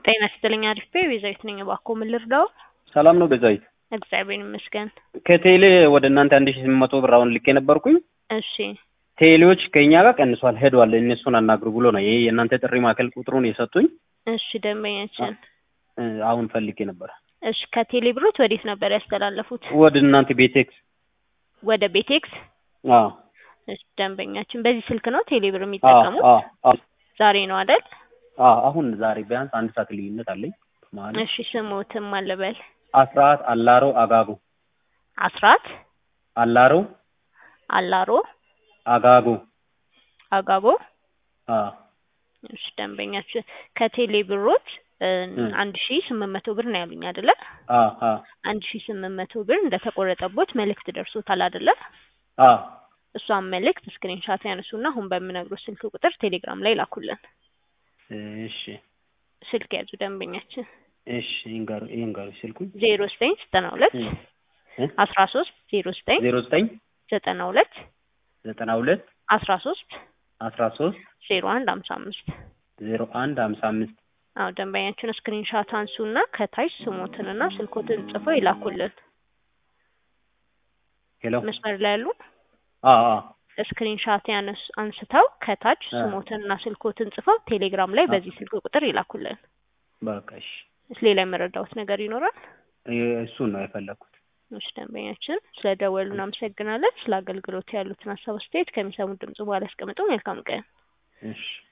ጤና ይስጥልኝ አሪፍ ቤዛዊት ነኝ እባክዎ ምን ልርዳው? ሰላም ነው ቤዛዊት? እግዚአብሔር ይመስገን። ከቴሌ ወደ እናንተ 1800 ብር አሁን ልኬ ነበርኩኝ። እሺ ቴሌዎች ከኛ ጋር ቀንሷል ሄዷል እነሱን አናግሩ ብሎ ነው ይሄ የእናንተ ጥሪ ማዕከል ቁጥሩን የሰጡኝ። እሺ ደንበኛችን አሁን ፈልጌ ነበር። እሺ ከቴሌ ብሮት ወዴት ነበር ያስተላለፉት? ወደ እናንተ ቤቴክስ። ወደ ቤቴክስ? አዎ። እሺ ደንበኛችን በዚህ ስልክ ነው ቴሌ ብር የሚጠቀሙት? ዛሬ ነው አይደል? አሁን ዛሬ ቢያንስ አንድ ሰዓት ልዩነት አለኝ ማለት። እሺ ስሙትም አለበል አስራት አላሮ አጋጉ። አስራት አላሮ አጋጉ አጋጎ። እሺ ደንበኛችን ከቴሌ ብሮት 1800 ብር ነው ያሉኝ አይደለ? 1800 ብር እንደተቆረጠቦት መልእክት ደርሶታል አይደለ? እሷን መልእክት ስክሪንሻት ያነሱና አሁን በሚነግሩት ስልክ ቁጥር ቴሌግራም ላይ ላኩልን። እሺ ስልክ ያዙ ደንበኛችን። እሺ ይንገሩ ስልኩ 0992 13 09 92 13 0155 አዎ ደንበኛችን ስክሪንሻት አንሱና ከታች ስሞትንና ስልኮትን ጽፈው ይላኩልን። ሄሎ መስመር ላይ ያሉ ስክሪንሻት አንስተው ከታች ስሞትንና ስልኮትን ጽፈው ቴሌግራም ላይ በዚህ ስልክ ቁጥር ይላኩልን። በቃ እሺ። ሌላ የምረዳውት ነገር ይኖራል? እሱን ነው የፈለኩት። እሺ ደንበኛችን ስለደወሉ እናመሰግናለን። ስለ አገልግሎት ያሉትን ሀሳብ አስተያየት ከሚሰሙት ድምጽ በኋላ ያስቀምጡ። መልካም ቀን። እሺ